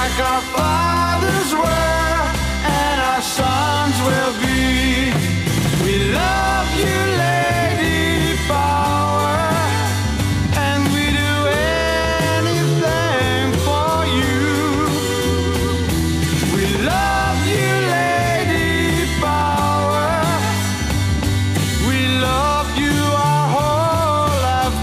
like our fathers were, and our sons will be. We love you, Lady Power, and we do anything for you. We love you, Lady Power. We love you our whole life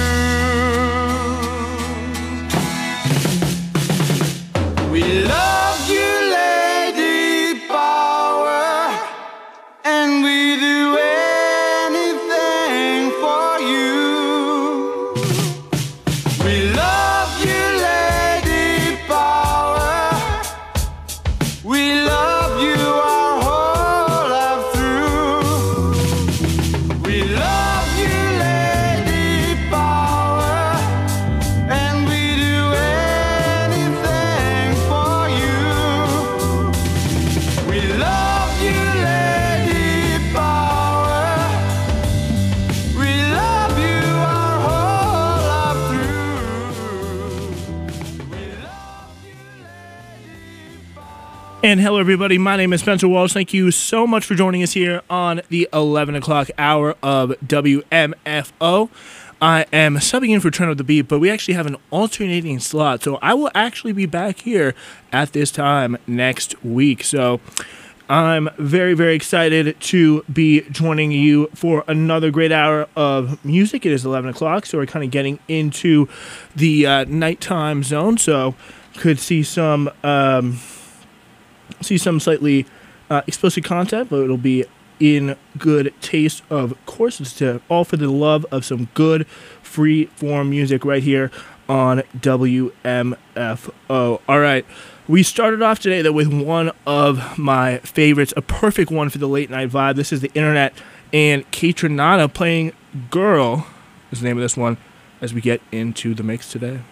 through. We love you, Lady Power, and we do anything for you. We love you, Lady Power. We love you our whole life through. We love you, Lady Power, and we do anything for you. We love you, Lady Power. We love you our whole life through. We love you, Lady Power. And hello, everybody. My name is Spencer Walsh. Thank you so much for joining us here on the 11 o'clock hour of WMFO. I am subbing in for Trent of the Beat, but we actually have an alternating slot, so I will actually be back here at this time next week. So I'm very, very excited to be joining you for another great hour of music. It is 11 o'clock, so we're kind of getting into the nighttime zone, so could see some slightly explicit content, but it'll be in good taste, of course. It's all for the love of some good free form music right here on WMFO. All right, we started off today though with one of my favorites, a perfect one for the late night vibe. This is the Internet and Kaytranada playing Girl is the name of this one as we get into the mix today.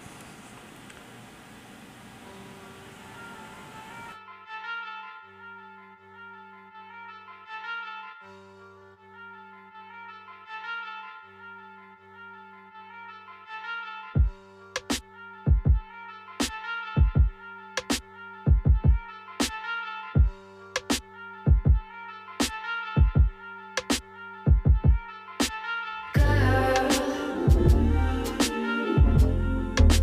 Girl,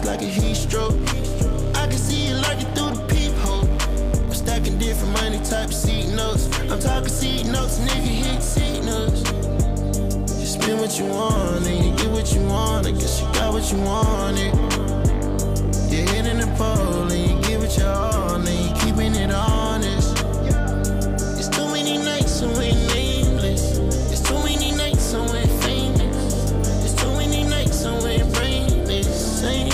like a heat stroke. I can see you lurking through the peephole. I'm stacking different money type of seat notes. I'm talking seat notes, nigga, hit seat notes. You spend what you want and you get what you want. I guess you got what you wanted. You're hitting the pole and you give it your all and you keeping it honest. It's too many nights so we're nameless. It's too many nights so we're famous. It's too many nights so we're brainless. Saying,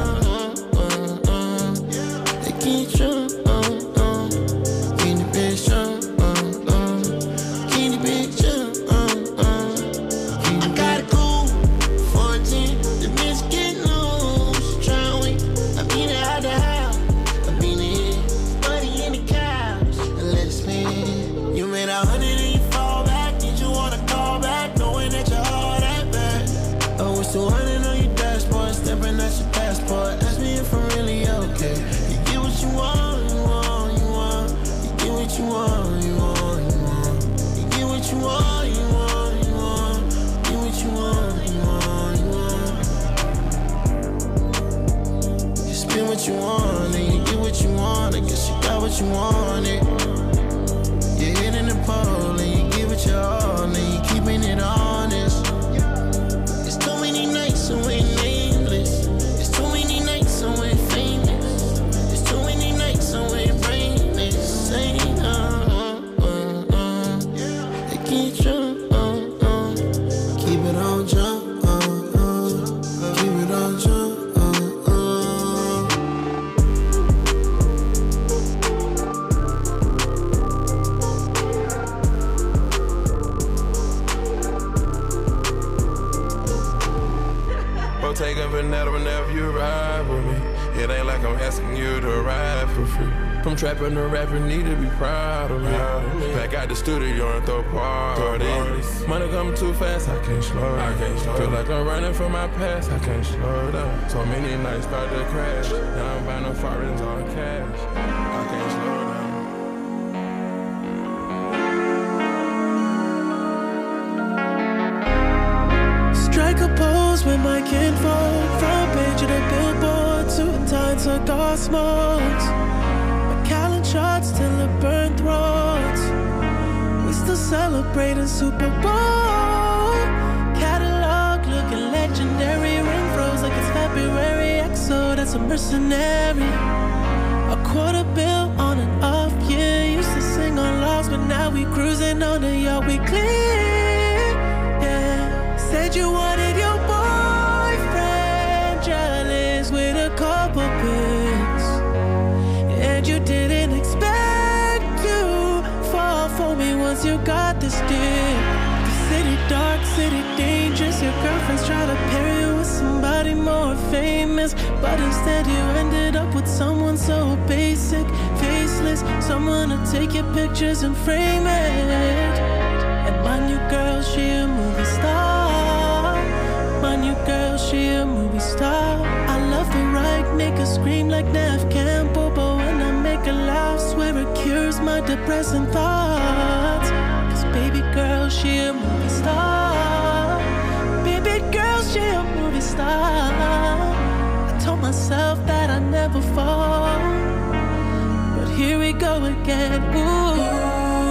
they keep drunk, keep the bitch drunk, keep the bitch drunk, I got a cool 14, the bitch get loose, tryna wait. I beat it out the house, I beat it, buddy in the couch, and let it spin. You made 100 and you fall back. Did you wanna call back, knowing that your heart at back? Oh, it's 200 on your dashboard, stepping at your passport. Ask me if I'm really okay. You get what you want, you want, you want. You get what you want, you want, you want. You get what you want, you want, you want. Get what you want, you want, you want. You spend what you want and you get what you want. I guess you got what you wanted. You're hitting the pole and you give it your all and you keeping it honest. It's too many nights so we're nameless. It's too many nights so we're famous. It's too many nights so we're brainless. Saying, they keep drunk, keep it on jump, keep it on jump, Bottega Veneta whenever you ride with me. It ain't like I'm asking you to ride for free. From trapping to rapping, need to be proud of me. Back out the studio and throw parties. Money coming too fast, I can't slow down. Feel like I'm running from my past, I can't slow down. So many nights about to crash. Now I'm buying no foreigns on cash. I can't slow down. Strike a pose with my kinfolk. Front page of the billboard, suit and tie, cigar smokes. Macallan shots till it burn throats. We still celebrating Super Bowl. Catalog looking legendary. Ring froze like it's February. XO, that's a mercenary. A quarter bill on an off year. Used to sing on logs, but now we cruising on the yacht. We clear, yeah. Said you wanted your boyfriend jealous with a couple pics, and you didn't expect to fall for me once you got this dick. The city dark, city dangerous. Your girlfriends try to pair you with somebody more famous, but instead you ended up with someone so basic, faceless. Someone to take your pictures and frame it. And my new girl, she a movie star. My new girl, she a movie star. I love the right, make her scream like Nev Campbell, but when I make her laugh, swear it cures my depressing thoughts. Cause baby girl, she a movie star. Baby girl, she a movie star. I told myself that I'd never fall, but here we go again. Ooh.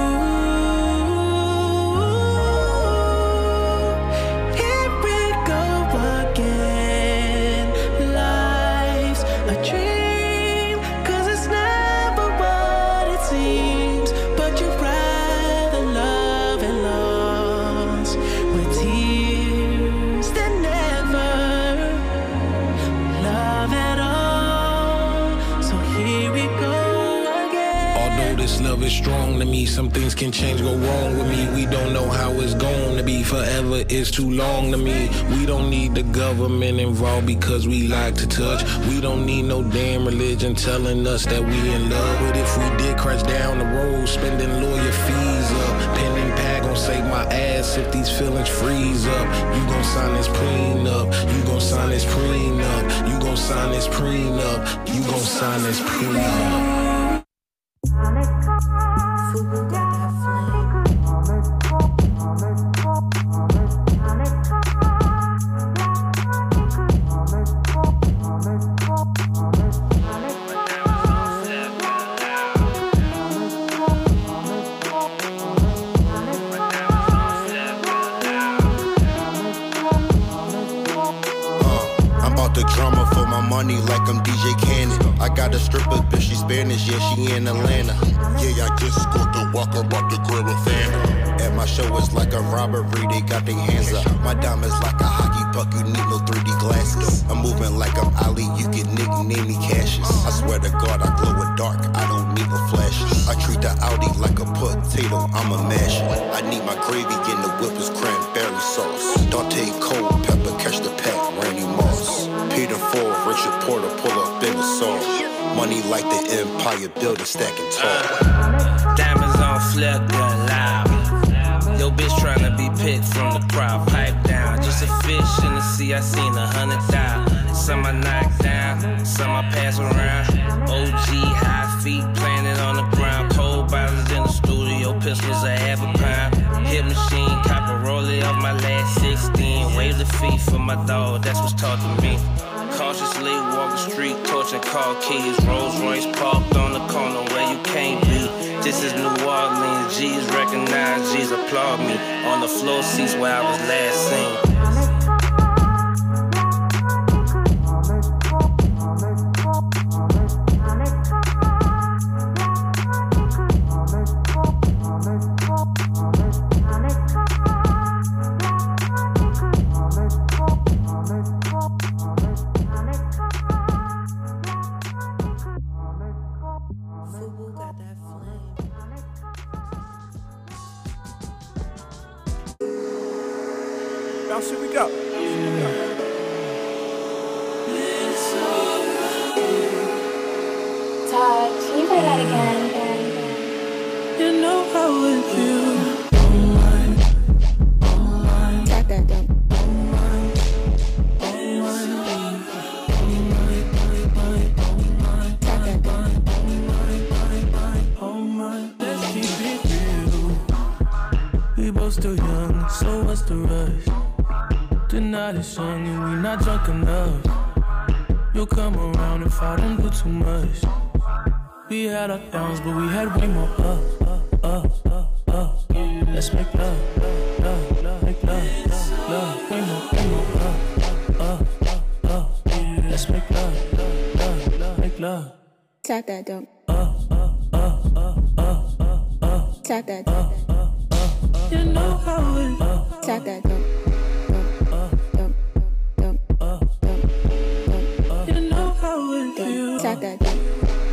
Love is strong to me. Some things can change, go wrong with me. We don't know how it's going to be. Forever is too long to me. We don't need the government involved because we like to touch. We don't need no damn religion telling us that we in love. But if we did crash down the road, spending lawyer fees up, pen and pad gon' save my ass if these feelings freeze up. You gon' sign this prenup. You gon' sign this prenup. You gon' sign this prenup. You gon' sign this prenup. drama for my money like I'm DJ Cannon. I got a stripper, bitch, she Spanish, yeah, she in Atlanta. Yeah, I just scored the walker, about to grab a fan. At my show, it's like a robbery, they got their hands up. My diamonds like a hockey puck, you need no 3D glasses. I'm moving like I'm Ali, you can nickname me Cassius. I swear to God, I glow with dark, I don't need no flashes. I treat the Audi like a potato, I'm a mash. I need my gravy in the whip is cranberry sauce. Dante Cole, pepper, catch the pack, Randy Moss. Peter Ford, Richard Porter, pull up in the song. Money like the Empire Building, stacking tall. Diamonds on flip, gun loud. Yo, bitch tryna be picked from the crowd. Pipe down, just a fish in the sea. I seen 100,000. Some I knock down, some I pass around. OG high feet planted on the ground. Cold bottles in the studio, pistols a half a pound. Hit machine, cop a rollie off my last 16. Wave the feet for my dog, that's what's taught to me. Cautiously walk the street, torching car keys. Rolls Royce parked on the corner where you can't be. This is New Orleans, G's recognize, G's applaud me. On the floor seats where I was last seen. Here we go. Todd, can you play that again? You know how it feels. Track that down. Track that down. Let's keep it real. We both still young, so what's the rush? The night is young and we not drunk enough. You'll come around if I don't do too much. We had our downs, but we had way more up. Let's make love, make love, way more up. Let's make love, make love. Track that down. Track that down. You know how it. Track that down. You know how it feels. Track that down.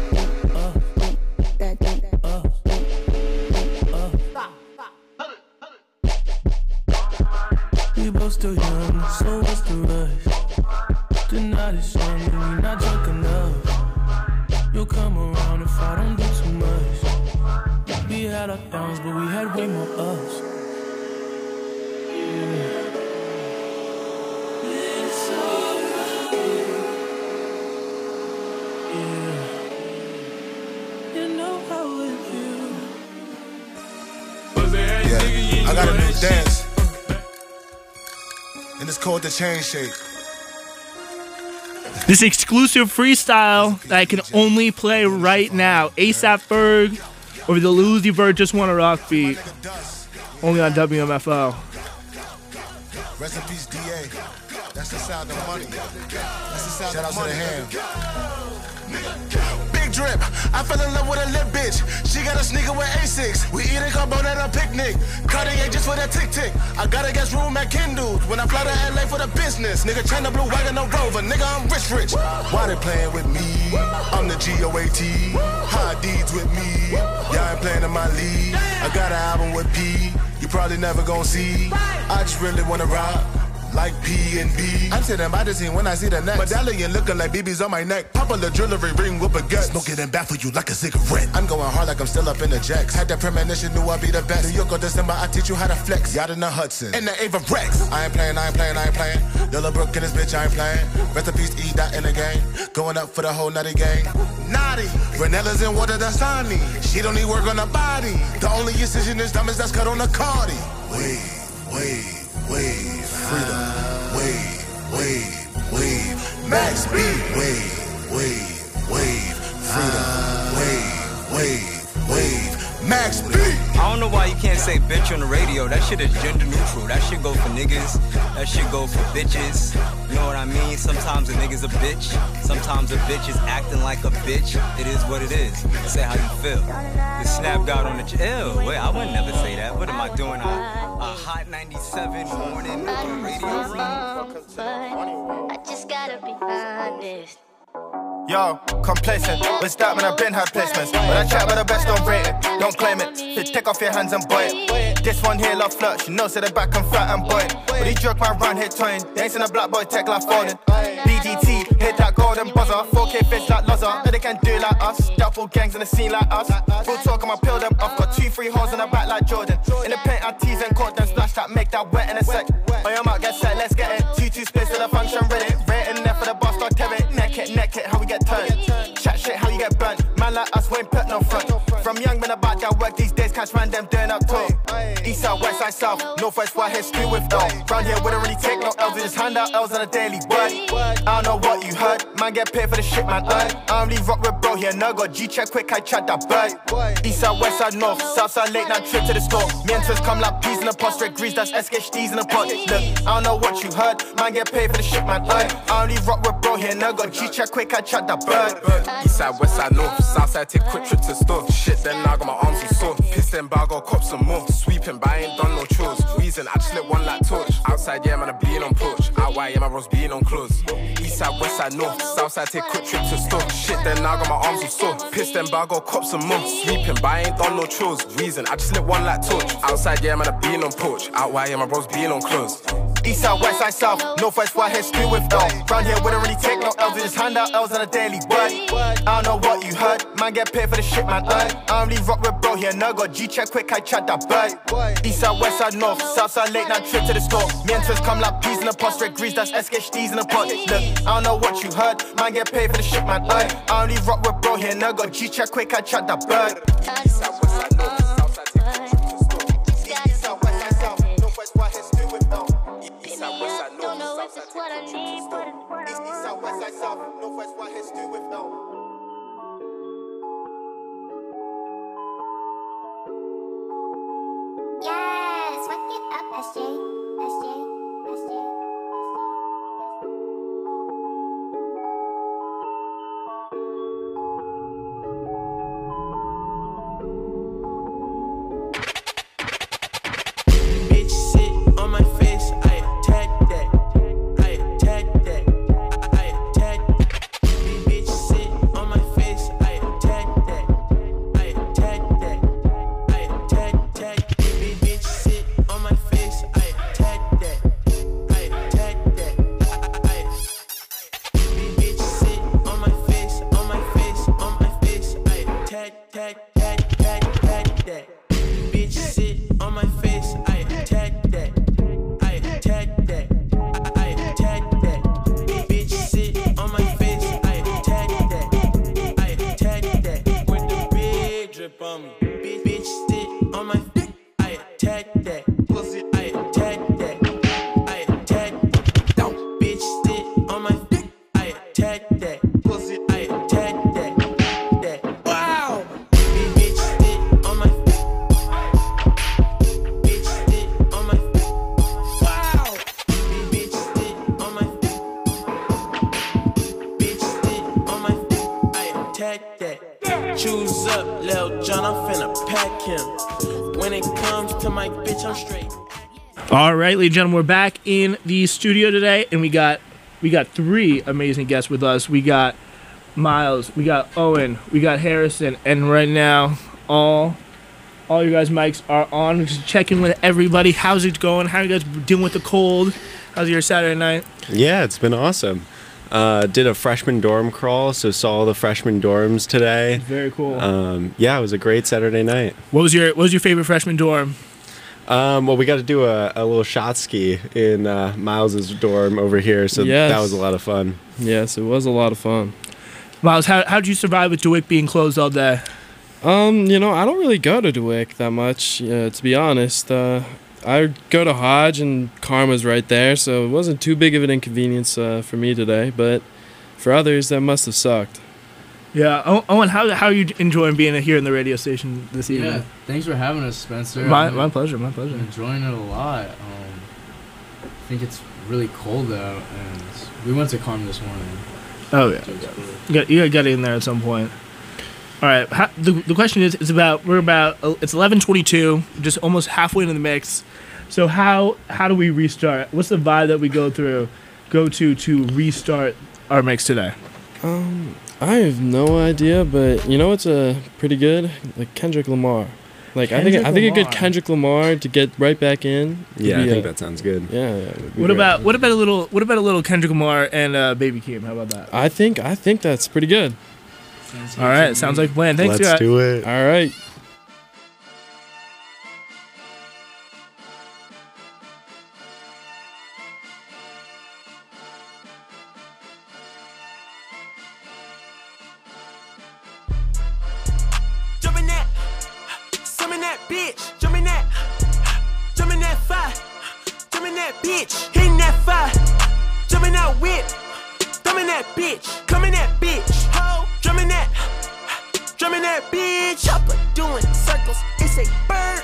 We both still young, so what's the rush? The night is young and we not drunk enough. You'll come around if I don't do too much. We had our downs, but we had way more ups. I got a new dance, and it's called the chain shake. This exclusive freestyle that I can only play right now. A$AP Ferg over the Lil Uzi Vert Just Wanna Rock beat. Only on WMFO. Rest in peace, DA. That's the sound of money. That's the sound of money. Shout out to the ham. Big drip. I fell in love with a lit bitch. She got a sneaker with A6. We eating carbone at a picnic. Cartier just for that tick-tick. I gotta get room at Kindles when I fly to LA for the business. Nigga, China blue wagon, no Rover. Nigga, I'm rich. Why they playing with me? I'm the GOAT. High deeds with me. Y'all ain't playing in my league. I got an album with P. You probably never gon' see. I just really wanna rock. Like P&B. I'm sitting by the scene when I see the next medallion looking like BB's on my neck. Popular jewelry ring with baguettes. Smoke it and bad for you like a cigarette. I'm going hard like I'm still up in the jacks. Had that premonition, knew I'd be the best. New York or December, I teach you how to flex. Yacht in the Hudson. And the Ava Rex. I ain't playing. Yellow Brook in this bitch, I ain't playing. Rest in peace, E-Dot in the game. Going up for the whole nutty gang. Naughty. Renella's in water, that's Dasani. She don't need work on her body. The only incision is diamonds that's cut on the Cardi. Wave, freedom, wave, max B, wave, freedom, wave, max B. I don't know why you can't say bitch on the radio, that shit is gender neutral. That shit go for niggas, that shit go for bitches. You know what I mean? Sometimes a nigga's a bitch, sometimes a bitch is acting like a bitch. It is what it is. Say how you feel. The snap got on the ew. Wait, I would never say that. What am I doing? A hot 97 morning radio run? I just gotta be honest. Yo, complacent. With that, man, I've been had placements. But I chat with the best, don't rate it, don't claim it. Fit, take off your hands and boy it. This one here, love flirt. She knows that the back and flat and boy it. But he jerk my round, hit toying. Dancing a black boy, tech like folding. BDT, hit that golden buzzer. 4K fits like Luzzer. They can't do it like us. Double gangs in the scene like us. Full talk, I'ma peel them off. Got 2-3 holes in the back like Jordan. In the paint, I tease and caught them. Splash that, make that wet in a sec. Oh, you might get set, let's get it. 2-2 splits to the function, ready. Rating there for the boss, start Kevin. Neck it, how we get turned. Chat shit, how you get burnt. Man like us, we ain't put no front. From young men about that work these days, catch man them doing up too. East side, west side, south, northwest, why here screw with L. Round here we don't really take no L's, we just hand out L's on a daily word. I don't know what you heard, man get paid for the shit man earn. I only rock with bro here, no got G-check quick, I chat that bird. East side, west side, north, south side, late night trip to the store. Me and Twist come like peas in a pot, straight grease, that's SKHDs in a pot. Look, I don't know what you heard, man get paid for the shit man earn. I only rock with bro here, no got G-check quick, I chat that bird. East side, west side, north, south side, take quick trip to the store. Shit, then now I got my arms and sore. Pissed then, but I got cops some more. Sweeping, but I ain't done no chores. Reason, I just lit one like torch. Outside, yeah, man, I'm being on porch. Out wide, yeah, my bros being on clothes. East side, west side, north, south side, take quick trip to the store. Shit, then now I got my arms and sore. Pissed then, but I got cops some more. Sweeping, but I ain't done no chores. Reason, I just lit one like torch. Outside, yeah, man, I'm being on porch. Out wide, yeah, my bros being on clothes. East side, west side, south, northwest, why here screw with L. Round here we don't really take no L's, we just hand out L's on a daily word. I don't know what you heard, man get paid for the shit man earn. I only rock with bro here, no got G-check quick, I chat that bird. East side, west side, north, south side, late night trip to the store. Me and Twist come like peas in a pot, straight grease, that's SKHDs in a pot. Look, I don't know what you heard, man get paid for the shit man earn. I only rock with bro here, no got G-check quick, I chat that bird. East side, west side, north, south side, take quick trip to the store. East side, west side, south, northwest, why here screw with L. East side, west side, north, south side, take quick trip to the store. East side, west side, south, northwest, why here screw with L. Yes, wake it up, SJ, SJ, SJ. Bitch sit on my face, I attack that. I attack that. I attack. Bitch sit on my face, I attack that. I attack that. I attack. Bitch sit on my face, I attack that. I attack that. Bitch sit on my face, on my face, on my face, I attack that. Bitch sit on my face, I attack that. I attack that. I attack that. Bitch sit on my face, I attack that. I attack that. With the big drip on me. Bitch sit on my face, I attack that. I attack that. I attack that. Bitch sit on my face, I attack that. I attack that. Wow. Bitch sit on my face. Bitch sit on my face. Wow. Bitch sit on my face. Bitch sit on my face. I attack that. Choose up, Lil John, I'm finna pack him. When it comes to my bitch, I'm straight. All right, ladies and gentlemen, we're back in the studio today, and we got three amazing guests with us. We got Miles, we got Owen, we got Harrison, and right now, all you guys' mics are on. We're just checking with everybody. How's it going? How are you guys dealing with the cold? How's your Saturday night? Yeah, it's been awesome. Did a freshman dorm crawl, so saw all the freshman dorms today. Very cool. Yeah, it was a great Saturday night. What was your favorite freshman dorm? Well, we got to do a little shot ski in Miles's dorm over here, so Yes. that was a lot of fun. Yes, it was a lot of fun. Miles, how'd you survive with DeWick being closed all day? You know, I don't really go to DeWick that much, to be honest. I go to Hodge, and Karma's right there, so it wasn't too big of an inconvenience for me today, but for others, that must have sucked. Yeah, Owen, how are you enjoying being here in the radio station this evening? Yeah, thanks for having us, Spencer. My pleasure, my pleasure. I'm enjoying it a lot. I think it's really cold out, and we went to Carm this morning. Oh yeah, you gotta get in there at some point. All right, the question is, it's 11:22, just almost halfway into the mix. So how do we restart? What's the vibe that we go to restart our mix today? I have no idea, but you know it's a pretty good, like Kendrick Lamar. Like I think a good Kendrick Lamar to get right back in. Yeah, I think that sounds good. Yeah. What about a little Kendrick Lamar and Baby Keem? How about that? I think that's pretty good. All right, sounds like a plan. Thanks, Let's do it. All right. Bitch, hitting that fire, jumping that whip, thumbing that bitch, coming that bitch, ho, drumming that bitch, chopper doing circles, it's a bird,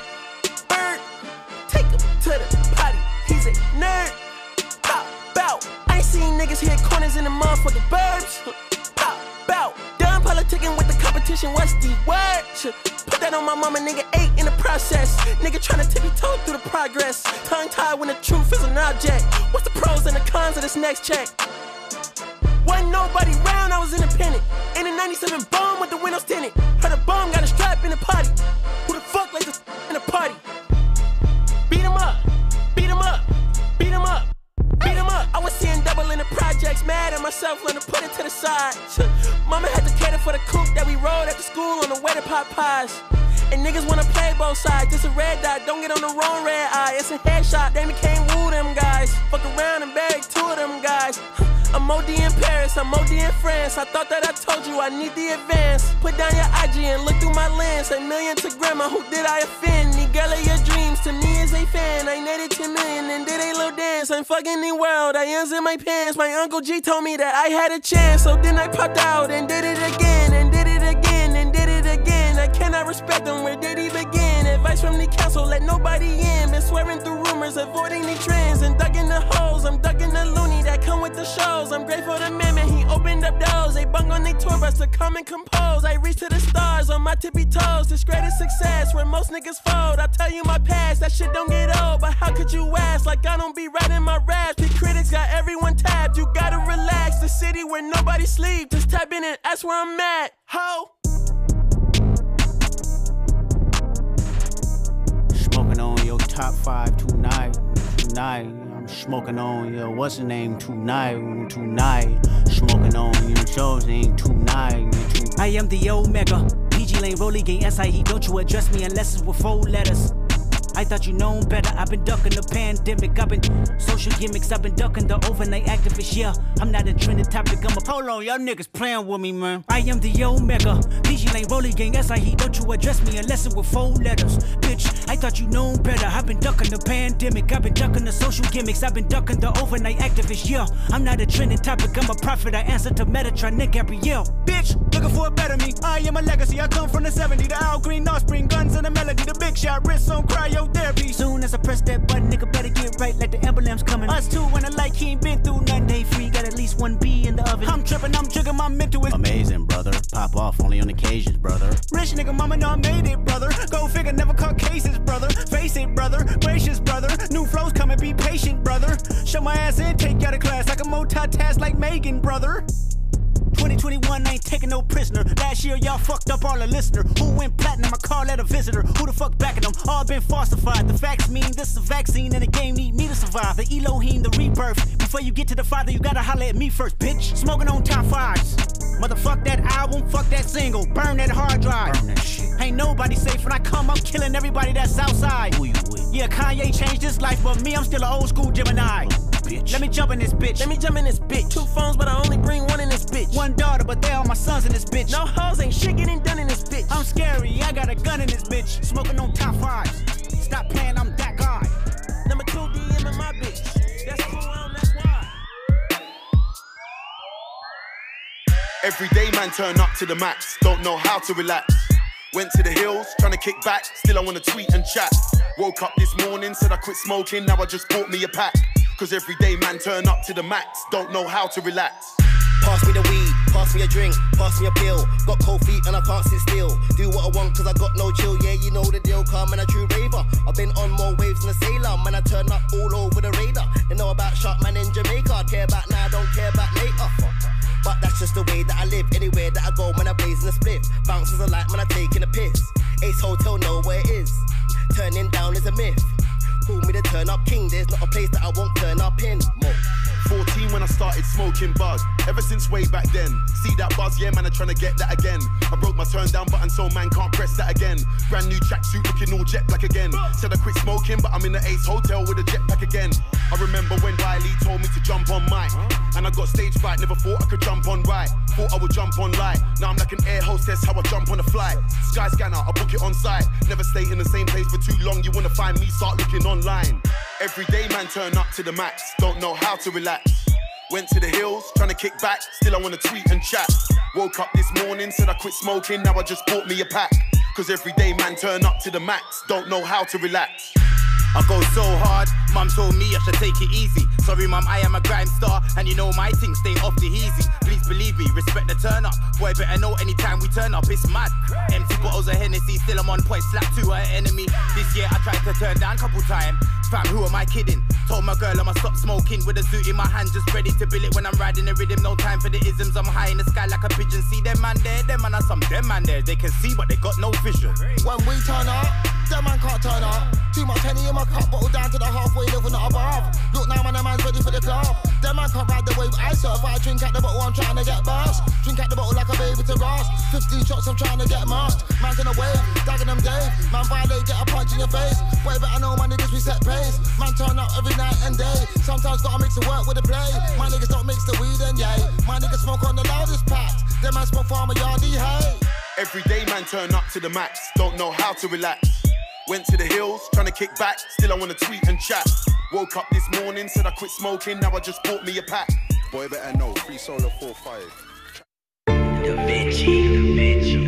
take him to the potty, he's a nerd, bow, I ain't seen niggas hit corners in the motherfucking burbs, bow, done politicking with the competition, what's the word? Put that on my mama, nigga, 8 in the process. Nigga tryna tippy-toe through the progress. Tongue-tied when the truth is an object. What's the pros and the cons of this next check? Wasn't nobody round, I was independent. In a 97 bomb with the windows tinted. Heard a bomb got a strap in the potty. Who the fuck like this in the party? Beat him up, beat him up, beat him up, beat him up. I was seeing double in the projects, mad at myself, learned to put it to the side. Mama had to cater for the coupe that we rode at the school on the way to pot pies. And niggas wanna play both sides. This a red dot, don't get on the wrong red eye. It's a headshot, they can't woo them guys. Fuck around and bag 2 of them guys. I'm OD in Paris, I'm OD in France. I thought that I told you I need the advance. Put down your IG and look through my lens. A million to grandma, who did I offend? The girl of your dreams, to me is a fan. I netted 10 million and did a little dance. I'm fucking the world, I ends in my pants. My Uncle G told me that I had a chance. So then I popped out and did it again, and did it again, and did it again. I cannot respect them, where did he begin? Advice from the council, let nobody in. Been swearing through rumors, avoiding the trends. And ducking the hoes, I'm ducking the loony that come with the shows. I'm grateful to man, he opened up doors. They bung on their tour bus to come and compose. I reach to the stars on my tippy toes. This greatest success where most niggas fold. I tell you my past, that shit don't get old. But how could you ask? Like I don't be writing my raps. The critics got everyone tapped. You gotta relax. The city where nobody sleep. Just tap in and ask where I'm at. Ho! Smoking on your top 5 tonight. I'm smoking on your what's the name tonight. Smoking on your shows ain't tonight. I am the Omega, PG Lane, Rolly Gang, SIE. Don't you address me unless it's with 4 letters. I thought you known better. I've been ducking the pandemic. I've been social gimmicks. I've been ducking the overnight activists. Yeah, I'm not a trending topic. I'm a hold on, y'all niggas playing with me, man. I am the Omega, PG Lane, Rolly Gang, SIE. Don't you address me unless it with 4 letters. Bitch, I thought you known better. I've been ducking the pandemic. I've been ducking the social gimmicks. I've been ducking the overnight activists. Yeah, I'm not a trending topic. I'm a prophet. I answer to Metatron, Nick Gabrielle. Bitch, looking for a better me. I am a legacy. I come from the 70s. The Al Green, offspring, guns and the melody. The big shot, wrist on cryotherapy. Soon as I press that button, nigga better get right like the emblem's coming. Us two when I like he ain't been through nothing. Day free, got at least 1 B in the oven. I'm tripping, I'm jigging, my mental is amazing, brother. Pop off only on occasions, brother. Rich nigga, mama know I made it, brother. Go figure, never caught cases, brother. Face it, brother. Gracious, brother. New flows coming, be patient, brother. Show my ass in, take you out of class. I can multitask like Megan, brother. 2021, I ain't taking no prisoner. Last year, y'all fucked up all the listener. Who went platinum? I call that a visitor. Who the fuck backing them? All been falsified. The facts mean this is a vaccine and the game need me to survive. The Elohim, the rebirth. Before you get to the Father, you gotta holler at me first, bitch. Smoking on top 5s. Motherfuck that album, fuck that single. Burn that hard drive. Burn that shit. Ain't nobody safe when I come up killing everybody that's outside. Who you with? Yeah, Kanye changed his life, but me, I'm still an old school Gemini. Bitch. Let me jump in this bitch. Let me jump in this bitch. 2 phones, but I only bring 1 in this bitch. 1 daughter, but they all my sons in this bitch. No hoes, ain't shit getting done in this bitch. I'm scary, I got a gun in this bitch. Smoking on top 5s. Stop playing, I'm that guy. Number 2 DM in my bitch. That's cool, that's why. Everyday man turn up to the max, don't know how to relax. Went to the hills, trying to kick back, still I wanna tweet and chat. Woke up this morning, said I quit smoking, now I just bought me a pack. Cause everyday man turn up to the max, don't know how to relax. Pass me the weed, pass me a drink, pass me a pill. Got cold feet and I can't sit still. Do what I want cause I got no chill. Yeah, you know the deal, calm and a true raver. I've been on more waves than a sailor. Man, I turn up all over the radar. They know about Shark Man in Jamaica. I care about now, don't care about later. But that's just the way that I live. Anywhere that I go, man, I blazing a split. Bouncers are like, man, I taking a piss. Ace Hotel, know where it is. Turning down is a myth. Call me the turn up king. There's not a place that I won't turn up in. More. 14 when I started smoking bud. Ever since way back then. See that buzz, yeah man, I'm trying to get that again. I broke my turn down button so man can't press that again. Brand new tracksuit looking all jet black again. Said I quit smoking but I'm in the Ace Hotel with a jetpack again. I remember when Wiley told me to jump on mic. And I got stage fright, never thought I could jump on right. Thought I would jump on light. Now I'm like an air hostess, how I jump on a flight. Sky scanner, I book it on site. Never stay in the same place for too long. You wanna find me, start looking online. Everyday man turn up to the max, don't know how to relax. Went to the hills, trying to kick back, still I wanna tweet and chat. Woke up this morning, said I quit smoking, now I just bought me a pack. Cause everyday man turn up to the max, don't know how to relax. I go so hard, mum told me I should take it easy. Sorry mum, I am a grime star, and you know my thing, stay off the easy. Please believe me, respect the turn up. Boy, better know anytime we turn up, it's mad. Empty bottles of Hennessy, still I'm on point, slap to her enemy. This year I tried to turn down couple times. Fam, who am I kidding? Told my girl I'ma stop smoking with a suit in my hand, just ready to bill it when I'm riding the rhythm. No time for the isms, I'm high in the sky like a pigeon. See them man there, them man are some them man there. They can see but they got no vision. When we turn up, them man can't turn up. Too much Henny in my cup, bottle down to the halfway level, not above. Look now man, that man's ready for the club. Them man can't ride the wave I surf. I drink out the bottle, I'm trying to get burst. Drink out the bottle like a baby to Ross. 15 shots, I'm trying to get marked. Man's in a wave, dagging them Dave. Man violate, get a punch in your face. Boy, better know my niggas, we set pace. Man turn up every night and day. Sometimes gotta mix the work with the play. My niggas don't mix the weed and yay. My niggas smoke on the loudest packs. Them man smoke farmer yardie, hey. Everyday man turn up to the max, don't know how to relax. Went to the hills, trying to kick back, still I wanna tweet and chat. Woke up this morning, said I quit smoking, now I just bought me a pack. Boy better know, free solo 4-5. The bitchy,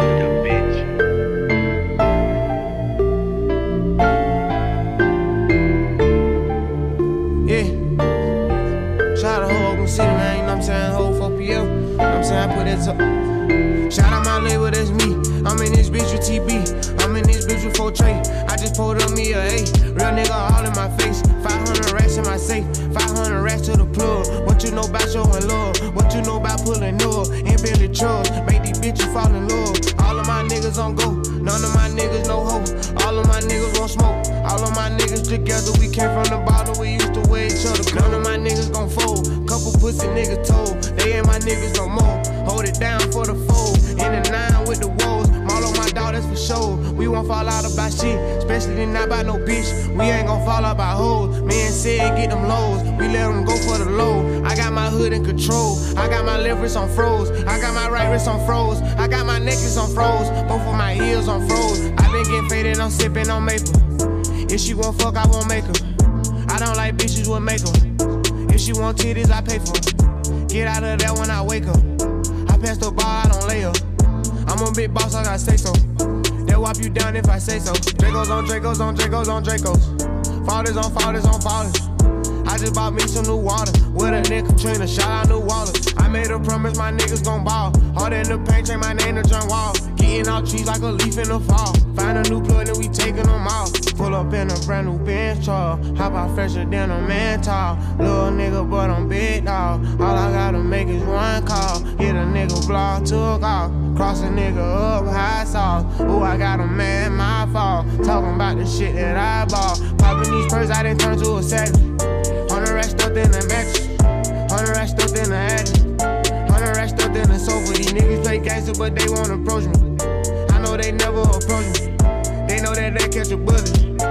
Yeah. Shout out to Oakland City, man, you know what I'm saying? Whole 4 p.m. You know what I'm saying? I put that up. Shout out my label, that's me. I'm in this bitch with TB. I'm in this bitch with 4 tray. I just pulled up me a A. Real nigga all in my face. 500 racks in my safe. 500 racks to the plug. What you know about showing love? What you know about pulling up? And Billy Chubbs. Make these bitches fall in love. All of my niggas on go. None of my niggas no hope. All of my niggas won't smoke. All of my niggas together. We came from the bottom. We used to wear each other. None of my niggas gon' fold. Couple pussy niggas told. They ain't my niggas no more. Hold it down for the fold. In the 9 with the woes. All on my dog, that's for sure. We won't fall out about shit, especially not by no bitch. We ain't gon' fall out by hoes. Man said get them lows, we let them go for the low. I got my hood in control. I got my left wrist on froze. I got my right wrist on froze. I got my necklace on froze. Both of my ears on froze. I been getting faded, I'm sipping on maple. If she won't fuck, I won't make her. I don't like bitches with makeup. If she want titties, I pay for her. Get out of there when I wake up. I pass the bar, I don't lay up. I'm a big boss, I gotta say so. They'll whop you down if I say so. Dracos on Dracos on Dracos on Dracos. Fathers on fathers on fathers. I just bought me some new water. With a nigga Katrina, shout out New Wallace. I made a promise my niggas gon' ball. Hard in the paint, change my name to John Wall. Getting out trees like a leaf in the fall. Find a new plug and we taking them off. Pull up in a brand new Benz truck. Hop out fresher than a man tall. Little nigga, but I'm big dog. All I gotta make is one call. Hit a nigga block, took off. Cross a nigga up, high sauce. Ooh, I got a man, my fault. Talking about the shit that I bought. Popping these purses, I done turned to a savage. 100 racks stuffed in the mattress. 100 racks stuffed in the attic. 100 racks stuffed in the sofa. These niggas play gangster, but they won't approach me. I know they never approach me. They know that they catch a bullet.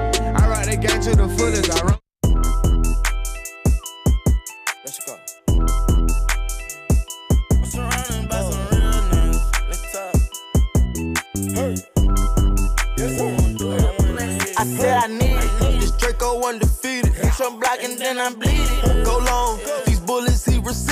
I ride the gang to the fullest. I run. Let's go. I'm surrounded by some real niggas. Let's talk. Hey. I said I need it. This Draco undefeated. Hit some block and then I bleed it. Go long. These bullets he receive it.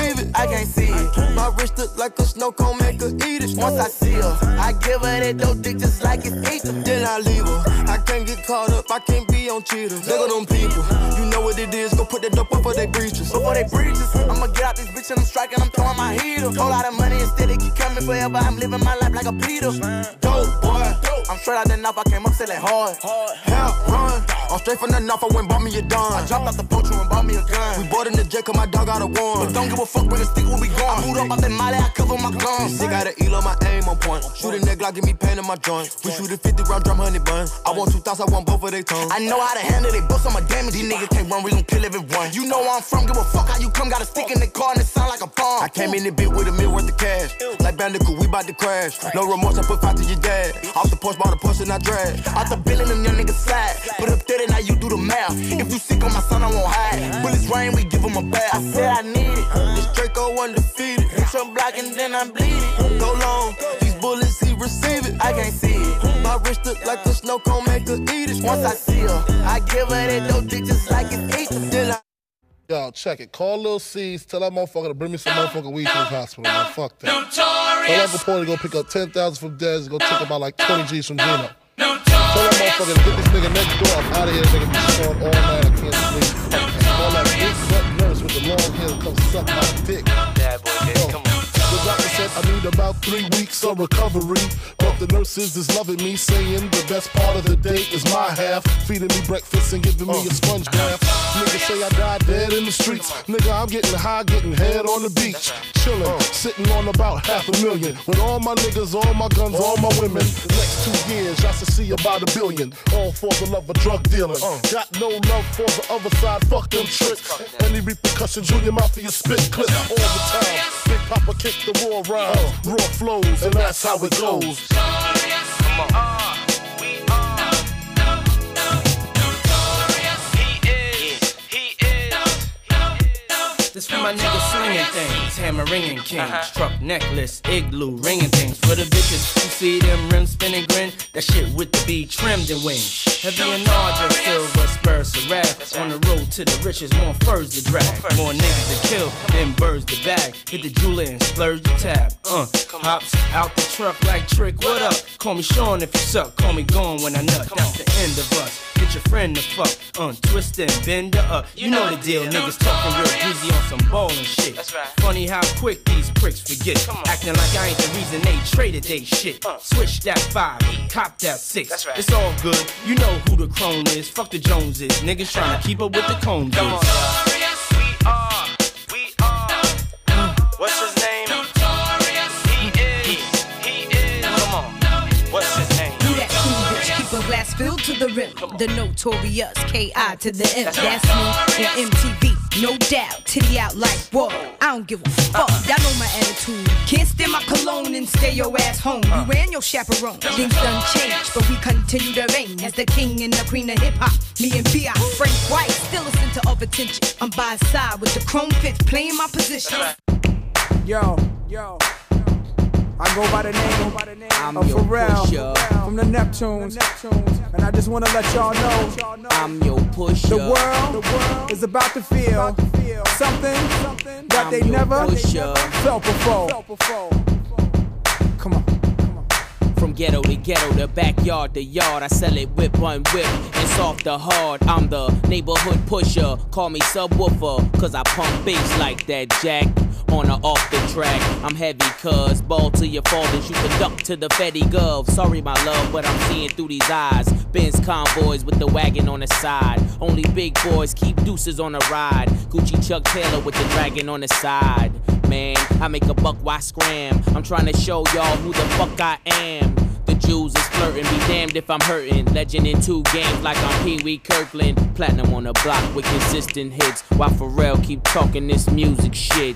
I can't see it. My wrist look like a snow cone, make her eat it. Once I see her, I give her that dope dick just like it's ether. Then I leave her. I can't get caught up, I can't be on cheaters. Look at them people, you know what it is. Go put that dope up for they breaches. Before they breaches, I'ma get out this bitch and I'm striking, I'm throwing my heater. Whole lot of money instead, it keep coming forever. I'm living my life like a Peter. Dope boy, I'm straight out the knife, I came up selling hard. Hell run, I'm straight from the knife, I went bought me a dime. I dropped out the poacher and bought me a gun. We bought in the jet, cause my dog got a warrant. But don't give a fuck, bring a stick when we gone. I boot up out that molly, I cover my guns. Sick out of Elo, my aim on point. Shoot a neck Glock, give me pain in my joint. We shoot a 50 round drum, honey bun. I want 2 thoughts, I want both of they tongues. I know how to handle they books, I'm a damage. These niggas can't run, we gon' kill everyone. You know where I'm from, give a fuck how you come. Got a stick in the car and it sound like a bomb. I came in the bit with $1 million worth of cash. Like Bandicoot, we bout to crash. No remorse, I put 5 to your dad. Off the porch, bought a push and I drag. Out the bill and them young niggas slide. Put up 30, now you do the math. If you sick on my son, I won't hide. Bullets rain, we give him a bath. I said I need it. This Draco undefeated. Bitch, I'm blocking, then I'm bleeding. Go long, these bullets, he receive it. I can't see it. My wrist look like a snow cone, make her eat it. Once I see her, I give her that dope dick just like it's ether. Then I Yo, check it. Call Lil C's. Tell that motherfucker to bring me some motherfucking weed to the hospital, man. Fuck that. Tell Uncle Paul to go pick up 10,000 from Dez and go take about like 20 G's from Gino. Tell that motherfucker to get this nigga next door up out of here. Nigga be snoring all night. I can't sleep. All that big butt nurse with the long hair come suck my dick. Bad boy, come on. The doctor said I need about 3 weeks of recovery. But the nurses is loving me, saying the best part of the day is my half. Feeding me breakfast and giving me a sponge bath. Niggas say I died dead in the streets. Nigga, I'm getting high, getting head on the beach. Chillin', sitting on about $500,000. With all my niggas, all my guns, all my women. The next 2 years, I should see about $1 billion. All for the love of drug dealing. Got no love for the other side, fuck them tricks. Any repercussions, Junior Mafia spit clip all the time. Big Papa kick the raw rhymes, raw flows, and that's how it goes. Come on. This for my niggas slinging things, hammering kings, truck necklace, igloo, ringing things. For the bitches who see them rims spinning grin, that shit with the B trimmed and wings. Heavy and larger, silver spurs to wrath. On the road to the riches, more furs to drag. More niggas to kill than birds to bag. Hit the jeweler and splurge the tab. Hops out the truck like Trick, what up? Call me Sean if you suck, call me gone when I nut. That's the end of us. Get your friend to fuck, twist and bend her up. You know the deal, niggas talking real greasy on some ballin' shit. Funny how quick these pricks forget. Acting like I ain't the reason they traded they shit. Switch that 5, cop that 6. It's all good, you know who the crone is. Fuck the Joneses, niggas tryna keep up with the cone dudes. Come on, we are. What's his name? He is. Come on, what's his name? Do that cool bitch, keep a glass filled to the rim. The notorious K.I. to the M. That's me and MTV. No doubt, titty out like whoa. I don't give a fuck, y'all know my attitude. Can't stand my cologne and stay your ass home. You and your chaperone, things done changed, but we continue to reign as the king and the queen of hip hop. Me and B.I. Frank White, still a center of attention. I'm by his side with the chrome fifth, playing my position. Yo, I go by the name of Pharrell from the Neptunes, and I just want to let y'all know I'm your pusher. The world is about to feel something that they never felt before. Come on. From ghetto to ghetto, the backyard to yard, I sell it whip on whip and soft to hard. I'm the neighborhood pusher, call me subwoofer, cause I pump bass like that, Jack. On or off the track, I'm heavy cuz ball to your fathers, you can duck to the Fetty Gov. Sorry my love, but I'm seeing through these eyes. Benz convoys with the wagon on the side. Only big boys keep deuces on the ride. Gucci Chuck Taylor with the dragon on the side. Man, I make a buck, why scram? I'm trying to show y'all who the fuck I am. The Jews is flirting, be damned if I'm hurting. Legend in 2 games like I'm Pee Wee Kirkland. Platinum on the block with consistent hits, while Pharrell keep talking this music shit.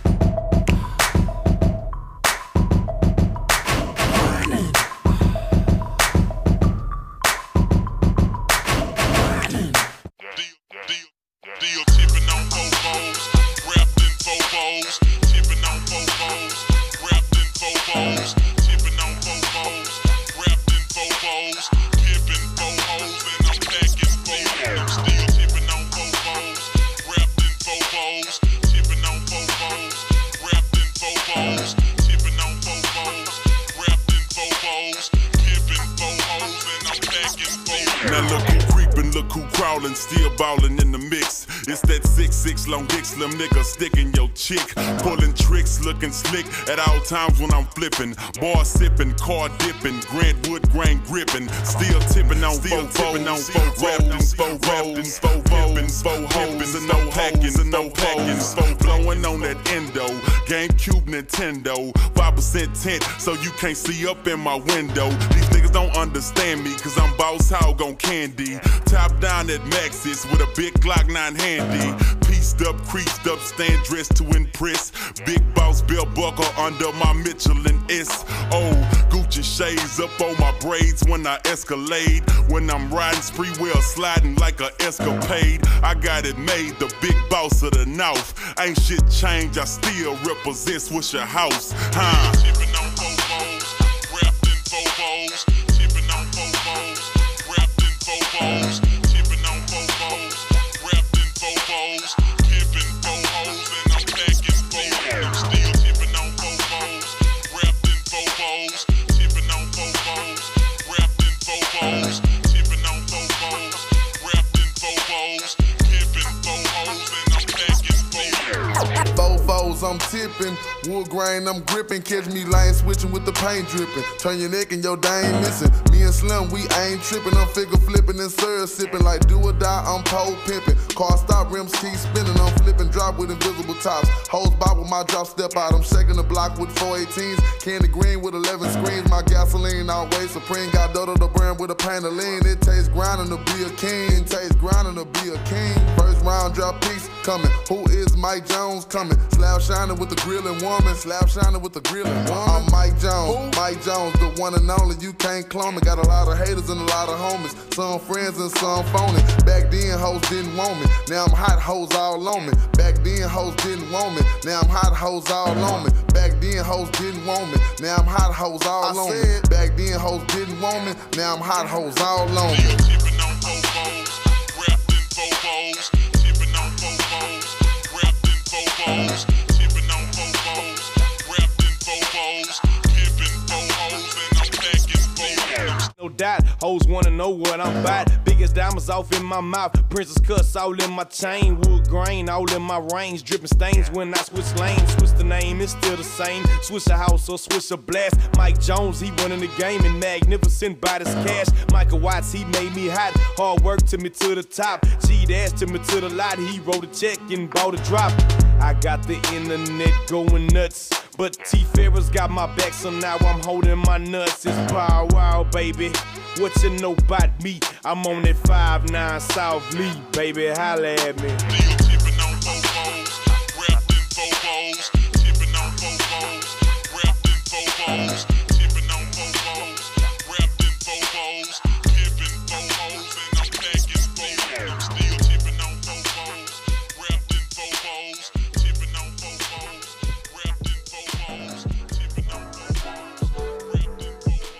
ballin', still ballin' in the mix. It's that 6'6" long dick slim nigga sticking your chick. Pulling tricks, looking slick at all times when I'm flipping. Bar sipping, car dipping, Grant Wood grain gripping. Still tipping on fofos, wrapped in fofos, pippin', fo-hoes, and no packins, and no packins. Blowing on that endo, GameCube, Nintendo. 5% tint, so you can't see up in my window. These niggas don't understand me, cause I'm boss hog on candy. Top down at Maxis with a big Glock 9 handy. Pieced up, creased up, stand dressed to impress. Big boss belt buckle under my Michelin S. Oh, Gucci shades up on my braids when I escalade. When I'm riding spree wheel, sliding like a escapade. I got it made, the big boss of the North. Ain't shit changed, I still represent Swisher House. Huh? Tipping on fofos, wrapped in fofos. Tipping on fofos, wrapped in fofos. Tipping on fofos, wrapped in fofos. Pippin' fofos, and I'm packing fofos. I'm still tipping on fofos, wrapped in fofos. Tipping on fofos, wrapped in fofos. Tipping on fofos, wrapped in fofos. Pippin' fofos, and I'm packing fofos. Fofos, I'm tipping. Wood grain, I'm gripping. Catch me lane switching with the paint dripping. Turn your neck and your day ain't missing. Me and Slim, we ain't tripping. I'm figure flipping and syrup sipping. Like do or die, I'm pole pimping. Car stop, rims keep spinning. I'm flipping, drop with invisible tops. Hose bob with my drop, step out. I'm shaking the block with 418s. Candy green with 11 screens. My gasoline always supreme. Got Dodo the brand with a pain of lean. It tastes grinding to be a king. It tastes grinding to be a king. First round drop piece coming. Who is Mike Jones coming? Slab shining with the grilling woman. Slab shining with the grilling woman. I'm Mike Jones. Mike Jones, the one and only. You can't clone me. Got a lot of haters and a lot of homies. Some friends and some phony. Back then, hoes didn't want me. Now I'm hot hoes all on me. Back then, hoes didn't want me. Now I'm hot hoes all on me. Back then, hoes didn't want me. Now I'm hot hoes all on me. Back then, hoes didn't want me. Now I'm hot hoes all on me. Tipping on fofos, wrapped in fofos. Tipping on fofos, wrapped in fofos. Tipping on fofos, wrapped in fofos. Pippin' fofos, and I'm packing fofos. No doubt, hoes wanna know what I'm about. Biggest diamonds off in my mouth, princess cuts all in my chain. Wood grain all in my range, dripping stains when I switch lanes. Switch the name, it's still the same. Switch a house or switch a blast. Mike Jones, he running the game and magnificent by this cash. Michael Watts, he made me hot. Hard work took me to the top. G-Dash took me to the lot. He wrote a check and bought a drop. I got the internet going nuts, but T-Ferris got my back, so now I'm holding my nuts. It's Pow Wow, baby. What you know about me? I'm on that 5-9 South Lee, baby. Holla at me. Still tipping on fofos, wrapped in fofos. Tipping on fofos, wrapped in fofos. Tipping on fofos, wrapped in fofos. Pippin' fofos, and I'm packing fofos. I'm still tipping on fofos, wrapped in fofos. Tipping on fofos, wrapped in fofos. Tipping on fofos, wrapped in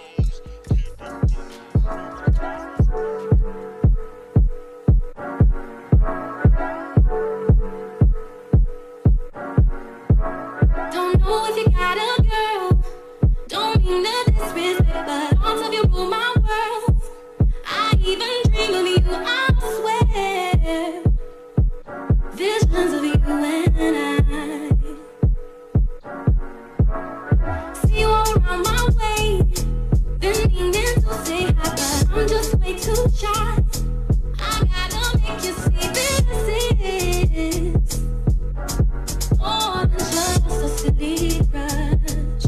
fofos. Don't know if you got a girl. Don't mean to disrespect, but thoughts of you rule my world. I even dream of you, I swear. Visions of you and I. See you all around my way. Been meaning to say hi, but I'm just way too shy. I gotta make you see this is more than just a silly crush.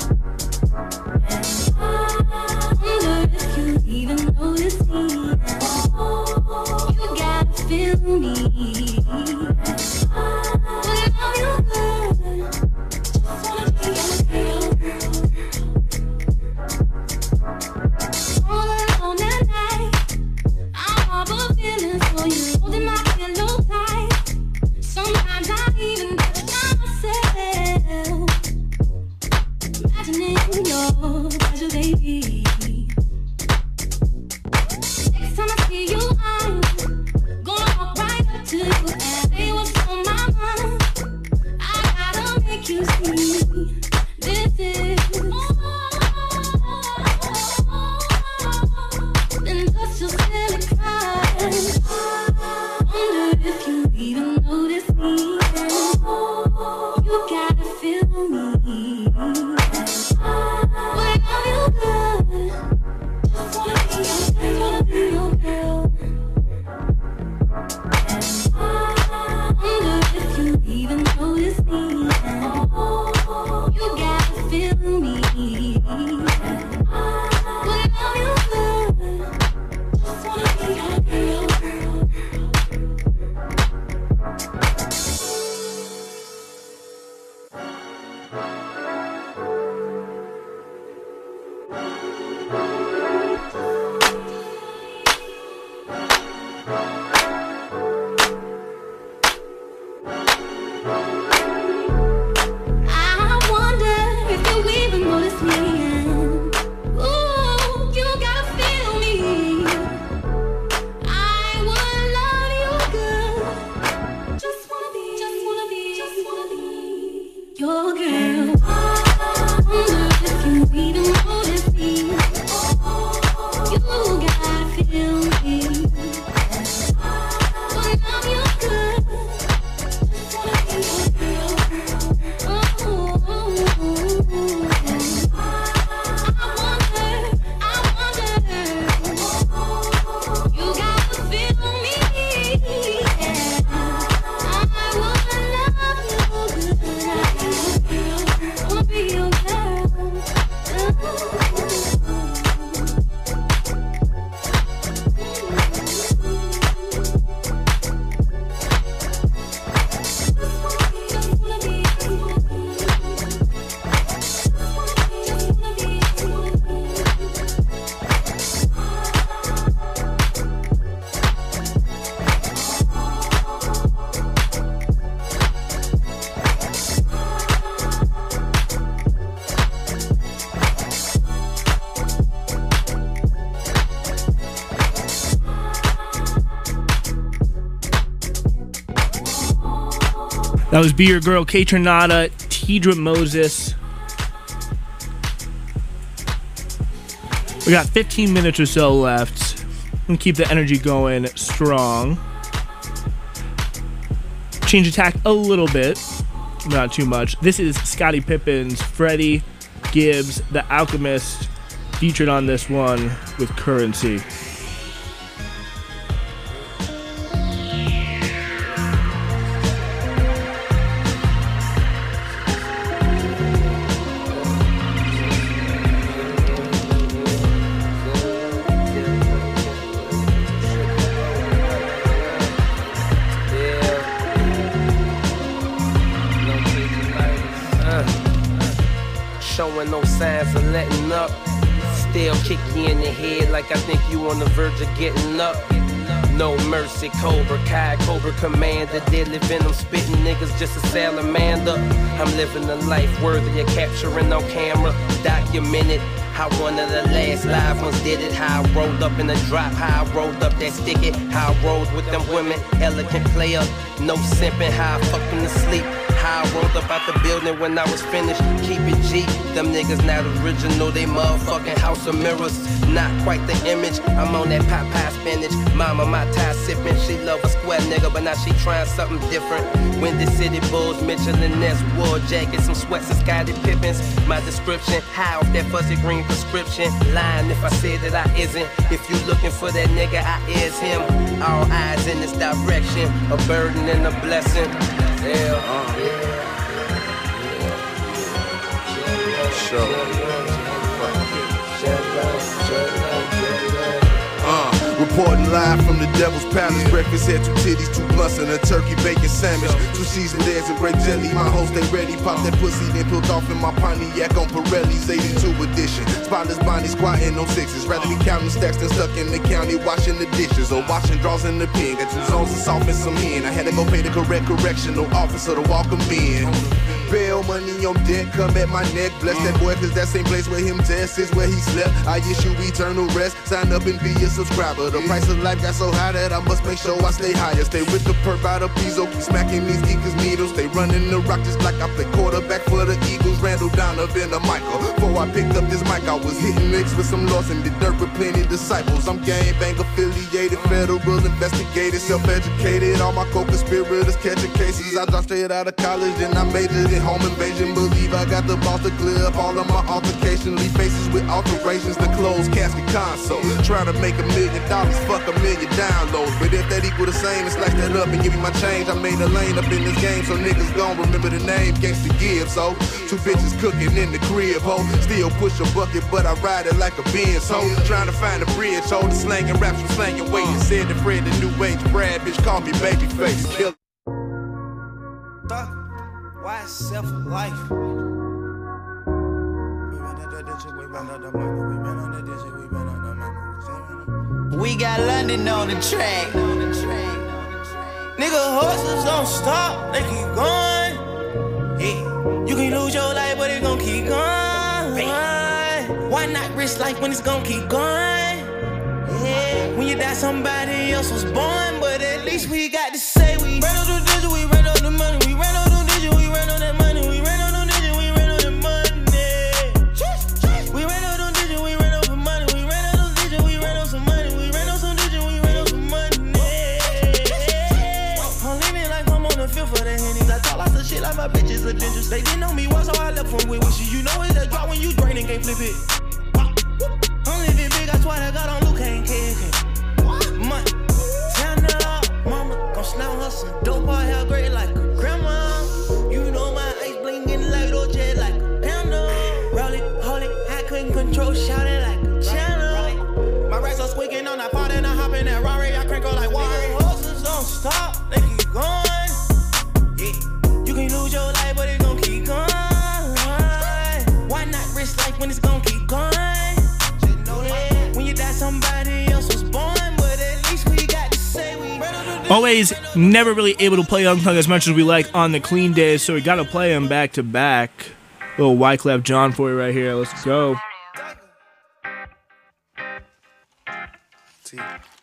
And I wonder if you even notice me. You gotta feel me. I love you good. Just wanna be your girl. All alone at night, I harbor feelings for you, holding my pillow tight. Sometimes I even myself, imagining your pleasure, baby. Next time I see you, I'm gonna walk right up to you and say what's on my mind. I gotta make you see this is then just a silly cry. notice me. Ooh, you gotta feel me. I wanna love you good. Just wanna be your girl. I wonder if you even notice me. You gotta feel me. Wanna love you good. Just wanna be your girl. That was Be Your Girl, Kaytranada, Tidra Moses. We got 15 minutes or so left. And keep the energy going strong. Change the tack a little bit, not too much. This is Scottie Pippen's Freddie Gibbs, The Alchemist, featured on this one with Currency. Showing no signs of letting up. Still kick you in the head like I think you on the verge of getting up. No mercy, Cobra Kai, Cobra Commander, deadly venom spitting niggas just a salamander. I'm living a life worthy of capturing on camera, documented. How one of the last live ones did it. How I rolled up in the drop, how I rolled up that sticky. How I rolled with them women, elegant player, no simping. How I fucked them to sleep. How I rolled up out the building when I was finished. Keep it G, them niggas not original. They motherfucking house of mirrors, not quite the image. I'm on that pie spinach. Mama, my tie sipping. She love a square nigga, but now she trying something different. Windy City Bulls, Mitchell and Ness, war jackets, some sweats and Scottie Pippens. My description, high off that fuzzy green prescription. Lying if I said that I isn't. If you looking for that nigga, I is him. All eyes in this direction, a burden and a blessing. Reporting live from the Devil's Palace. Breakfast had 2 titties, 2 blunts, and a turkey bacon sandwich. 2 seasoned eggs and grape jelly. My host ain't ready. Pop that pussy, then pulled off in my Pontiac on Pirelli's 82 edition. Spotless Bonnie squatting on 6s. Rather be counting stacks than stuck in the county washing the dishes or washing drawers in the pen. Got 2 zones of soft and some hen. I had to go pay the correct correctional officer to walk them in. Bail money on deck, come at my neck. Bless that boy, cause that same place where him test is where he slept. I issue eternal rest. Sign up and be a subscriber. The price of life got so high that I must make sure I stay higher. Stay with the perp out of Pizzo, keep smacking these geekers needles. Stay running the rock just like I play quarterback for the Eagles. Randall Donovan and Michael. Before I picked up this mic, I was hitting licks with some lost and the dirt with plenty disciples. I'm gang bang affiliated, federal investigated, self-educated. All my co-conspirators catching cases. I dropped straight out of college and I majored in home invasion. Believe I got the balls to clear up all of my altercations. Leave faces with alterations, the closed casket console. Trying to make $1 million, fuck $1 million downloads. But if that equal the same, and slice that up and give me my change. I made a lane up in this game, so niggas gon' remember the name. Gangsta Gibbs, so 2 bitches cooking in the crib, ho. Still push a bucket, but I ride it like a Benz, ho. Trying to find a bridge, ho. The slanging raps from slanging weight. Said the Fred, the new age Brad, bitch, call me Babyface. Kill. Why self life? We got London on the track. Nigga, horses don't stop, they keep going. Yeah. You can lose your life, but it gon' keep going. Why not risk life when it's gon' keep going? Yeah. When you die, somebody else was born, but at least we got to say we ran on the digit, we ran on the money, we ran on the digit, we ran on that money, we ran on the digit, we ran on that money. We ran on the digit, we ran on some money, we ran on the digit, we ran on some money, we ran on some digit, we ran on some money. I'm living like I'm on the field for the Hennies. I talk lots of shit like my bitches are dangerous. They didn't know me well, so I left from with wishes. You know it's a drop when you drain and can't flip it. I'm living big, I swear to God, on Luke, ain't money. Turn it up, mama, gon' slam her some dope, I have great like a grandma. You know my ice blingin' like OJ like a panda. Roll it, hold it, I couldn't control, shout it like a channel. My racks are squeaking on that pot and I hop in that Rari, I crank up like water. Horses don't stop, they keep going. Yeah, you can lose your life, but it gon' keep going. Why not risk life when it's gon' keep going? When you die, somebody else was born, but at least we got to say we. Always never really able to play Young Thug as much as we like on the clean days, so we gotta play him back to back. Little Wyclef John for you right here. Let's go. T.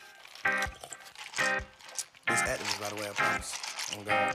This activist, by the way, I promise. Oh, God.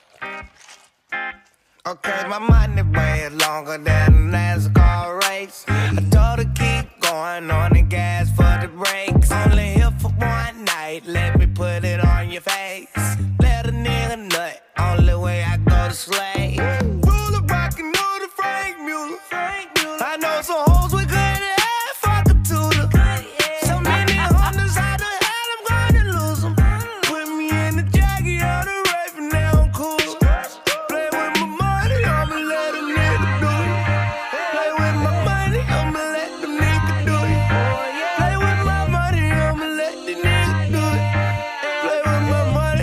Okay, my money way longer than a NASCAR race. I told her keep going on the gas for the brakes. Only here for one night, let me put it on your face. Let a nigga nut, only way I go to slay. Ruler rockin' on the Frank Mueller. I know some hoes with good head, fuck a tutor. So many hundreds, how the hell I'm gonna lose them? Put me in the jacket, out the rape, and now I'm cool. Play with my money, I'ma let a nigga do it. Play with my money, I'ma let the nigga do it. Play with my money, I'ma let the nigga do it. Play with my money.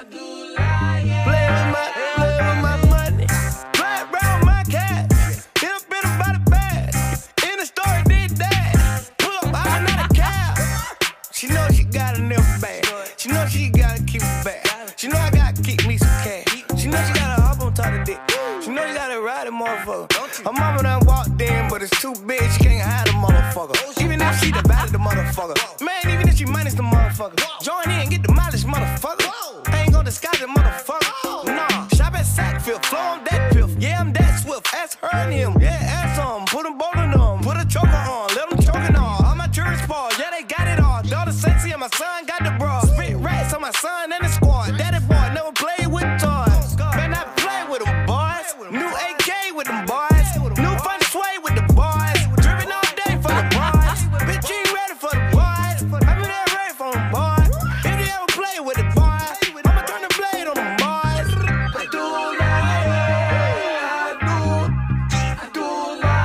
Play with my money. Play around my cat. Hit up in about a bag. In the story, did that. Pull up, I'm not a cab. She know she got a nipple bag. She know she gotta keep it back. She know I gotta keep me some cash. She know she gotta hop on top of dick. She know she gotta ride a motherfucker. Her mama done walked in, but it's too big, she can't hide the motherfucker. Even if she the baddest, the motherfucker. Man, even if she minus the motherfucker. Join in, get the mileage, motherfucker. I ain't gonna disguise it, motherfucker. Nah, shop at Sackville, flow on that piff. Yeah, I'm that swift, ask her and him. Yeah, ask them, put them both in them. Put a choker on, let them choking on. All my tourists ball, yeah, they got it all. Daughter sexy and my son got the bra. Spit rats on my son and the squad. Daddy boy never played with toys. Man, I play with them boys. New AK with them boys. New fun sway with the boys. Driven all day for the boys. Bitch, you ain't ready for the boys. I been there ready for them boys. If you ever play with the boys, I'ma turn the blade on them boys. I do my yeah. I do my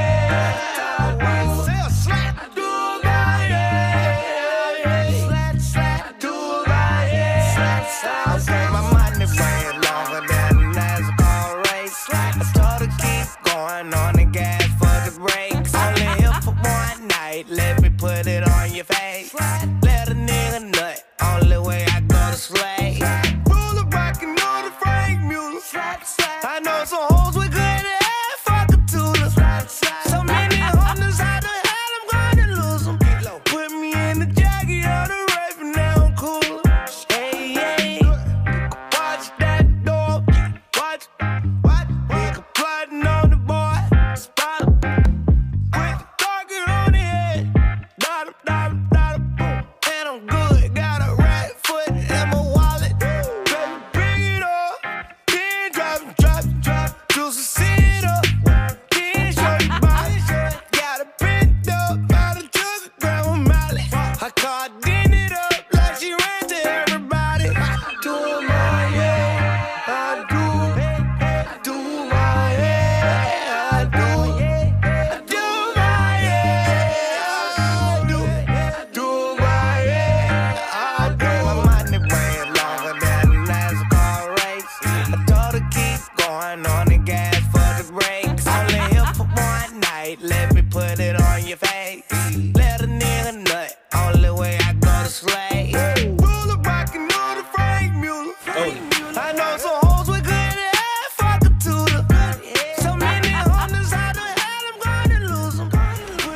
yeah. Say a slat. I do my yeah. Slat, slat. I do my yeah. Slat, slat. Okay, my money way longer than a NASCAR race. I told her keep going on the gas for the brakes. Only here for one night, let me put it on your face. Let a nigga nut, only way I go to slay. Ruler rockin' on the Frank Mueller. I know some hoes with good head, fuck a tutor. So many hundreds, how the hell I'm gonna lose them? Put me in the jacket, out the rape, and now I'm cool. Hey, hey, watch that door. Watch, nigga plotting on the boy. Spot him, with the target on the head. Dot him, boom. And I'm good, got a right foot in my wallet. Baby, bring it up. Then drop, juice and sit up. Then show you body. Got a bent up, out of sugar, grandma Molly. Her car did it up like she ran to everybody. I do my yeah, I do my yeah, I do my yeah, I do my money way longer than a NASCAR race. I told her keep going on the gas for the brakes. Only here for one night, let me put it on your face. Let a nigga nut, only way I go to slay. Ruler rockin' on the Frank Mueller. I know some hoes with good head, fuck a tutor. So many hundreds, how the hell I'm gonna lose them?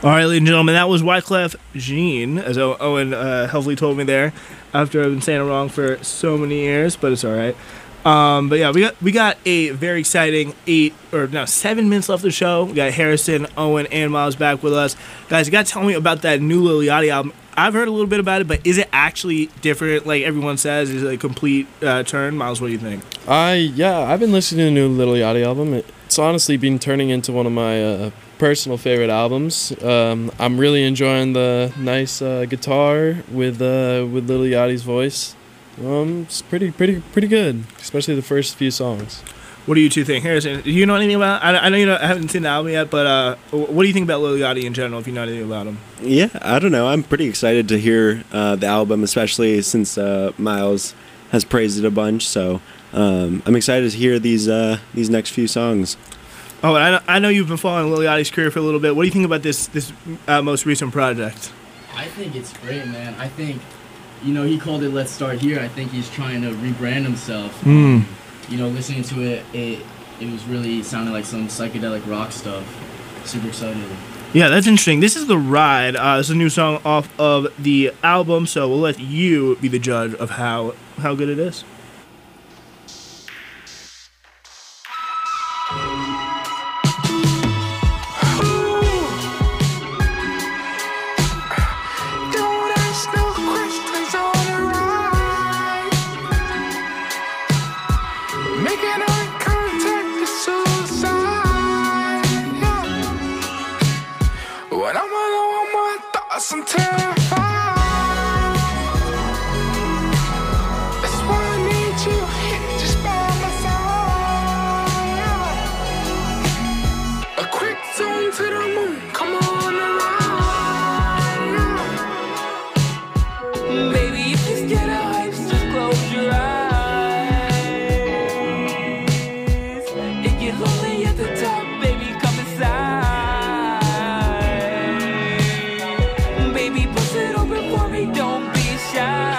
All right, ladies and gentlemen, that was Wyclef Jean, as Owen helpfully told me there, after I've been saying it wrong for so many years, but it's all right. But yeah, we got a very exciting 7 minutes left of the show. We got Harrison, Owen, and Miles back with us. Guys, you got to tell me about that new Lil Yachty album. I've heard a little bit about it, but is it actually different, like everyone says? Is it a complete turn? Miles, what do you think? Yeah, I've been listening to the new Lil Yachty album. It's honestly been turning into one of my personal favorite albums. I'm really enjoying the nice guitar with Lil Yachty's voice. It's pretty good, especially the first few songs. What do you two think, Harrison? Do you know anything about? I know I haven't seen the album yet, but what do you think about Lil Yachty in general? If you know anything about him? Yeah, I don't know. I'm pretty excited to hear the album, especially since Miles has praised it a bunch. So I'm excited to hear these next few songs. Oh, and I know you've been following Lil Yachty's career for a little bit. What do you think about this most recent project? I think it's great, man. I think, he called it Let's Start Here. I think he's trying to rebrand himself. Listening to it, it was really sounding like some psychedelic rock stuff. Super excited. Yeah, that's interesting. This is The Ride. It's a new song off of the album, so we'll let you be the judge of how good it is. I'm terrified. That's why I need you here just by my side. A quick zoom to the moon, come on around. Baby, you just get out, just close your eyes. It get lonely at the top, baby, come inside. Don't be shy.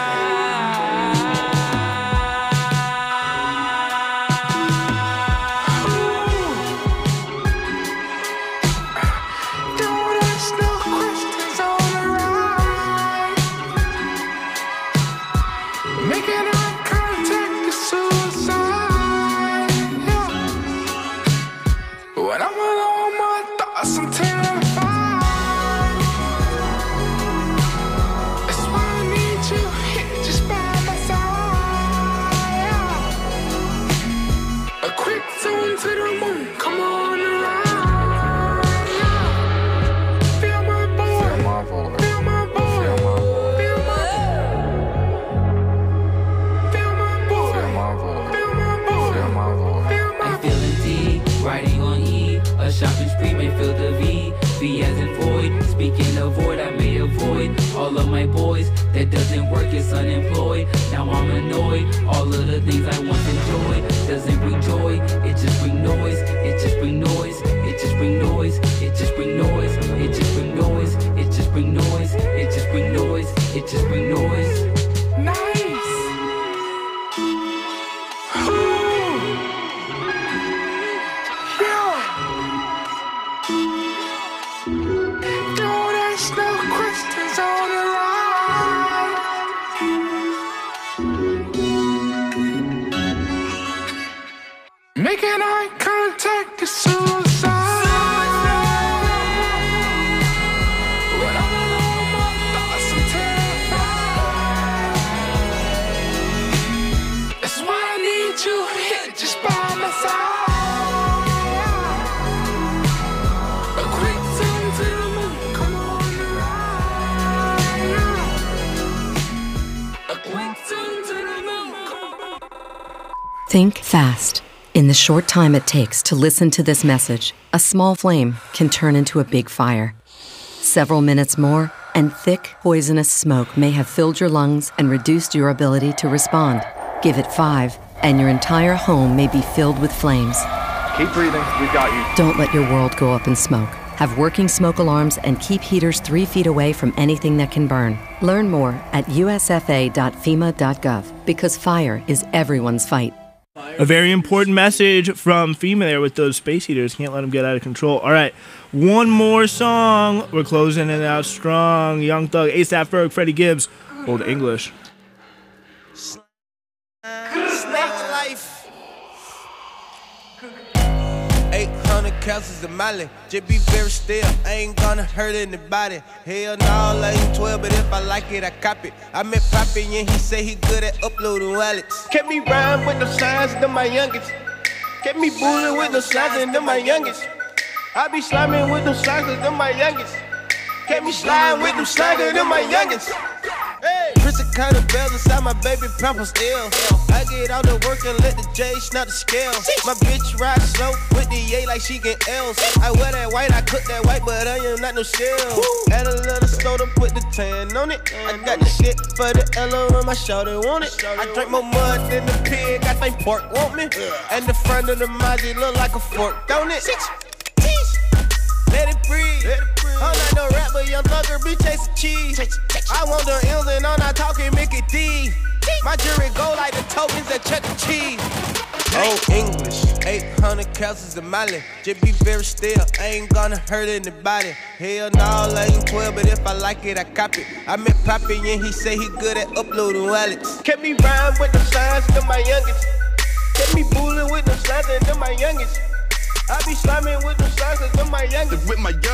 Don't ask no questions on the ride. Making eye contact is suicide. When I'm alone, my thoughts I'm terrified. To the moon, come on around. Feel my boy, feel my boy, feel my boy, feel my boy, feel my boy, feel my boy, feel my boy. I'm feeling D, riding on E, a shopping spree may fill the V. V as in void, speaking of void, I may avoid all of my boys. That doesn't work, it's unemployed. Now I'm annoyed. All of the things I once enjoyed doesn't bring joy. It just bring noise. It just bring noise. It just bring noise. It just bring noise. It just bring noise. It just bring noise. It just bring noise. It just bring noise. Nice. Don't ask no questions on the ride. Making eye contact is suicide. When I'm alone, my thoughts are terrified. That's why I need you here just by my side. A quick zoom to the moon, come on around. A quick zoom to the moon, come on. Think fast. In the short time it takes to listen to this message, a small flame can turn into a big fire. Several minutes more, and thick, poisonous smoke may have filled your lungs and reduced your ability to respond. Give it 5, and your entire home may be filled with flames. Keep breathing, we've got you. Don't let your world go up in smoke. Have working smoke alarms and keep heaters 3 feet away from anything that can burn. Learn more at usfa.fema.gov, because fire is everyone's fight. A very important message from FEMA there with those space heaters. Can't let them get out of control. All right, one more song. We're closing it out strong. Young Thug, A$AP Ferg, Freddie Gibbs, Old English. Snack life. 800 calories of Molly. Just be very still. I ain't gonna hurt anybody. Hell no, I ain't 12, but if I like it, I cop it. I met Poppy and he say he good at uploading wallets. Kept me rhyme with no signs, them my youngest. Kept me bullying with no signs, and them my youngest. I be sliming with them signs, them my youngest. Kept me sliding with them signs, them my youngest. Hey, Christian kind of bells inside my baby pampers ill. I get out to work and let the J snap the scale. My bitch ride slow with the A like she get L's. I wear that white, I cook that white, but I am not no shell. Add a little soda, put the tan on it. I got the shit for the L on my shoulder, want it. I drink more mud than the pig, I think pork want me. And the front of the Mazzy look like a fork, don't it? Let it breathe. I'm not no rap, but young thugger be chasing cheese. I want the L's and I'm not talking Mickey D. My jury go like the tokens at Chuck E. Cheese. Old English, 800 calories of Molly. Just be very still, I ain't gonna hurt anybody. Hell no, I ain't 12, but if I like it, I cop it. I met Poppy and he say he good at uploading wallets. Kept me rhyme with the signs, them my youngest. Kept me bullying with the signs, and them my youngest. I be sliming with the signs, and them my youngest. With my young